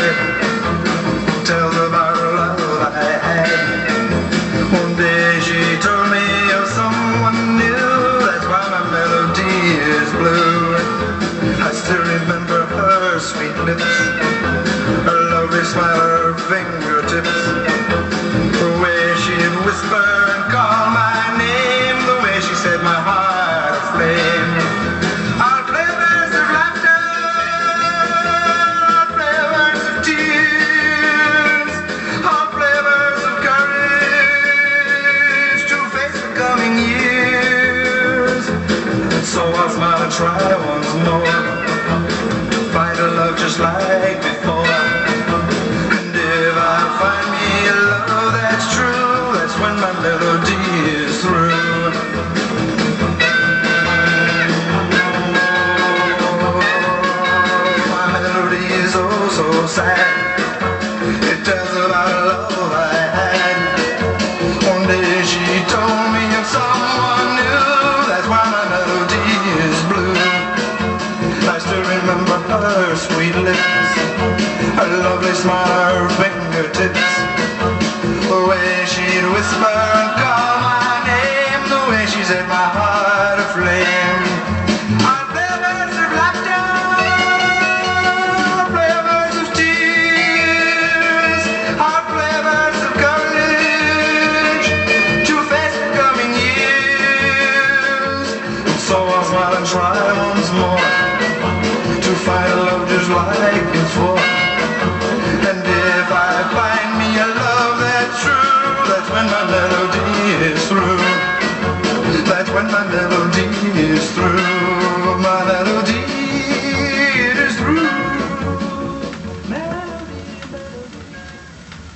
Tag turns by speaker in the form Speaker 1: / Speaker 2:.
Speaker 1: it tells about a love I had. One day she told me of someone new, that's why my melody is blue. I still remember her sweet lips, her lovely smile, her fingertips, the way she'd whisper and call my name, the way she set my heart aflame. I'll play verse of laughter, I'll play verse of tears, I'll play verse of courage to face the coming years. So I'll smile and try once more to find a love just like before. And if I find me a love that's true, that's when my melody is through. My melody is oh so sad, it tells about a love I had. One day she told me of someone new, that's why my melody is blue. I still remember her sweet lips, her lovely smile, her fingertips, the way she'd whisper and call my name, the way she set my heart aflame. I'll play a verse of laughter, I'll play a verse of tears, I'll play a verse of courage to face the coming years. So I'll smile and try once more to find a love just like before. And if I find me a love that's true, that's when my melody is through. That's when my melody is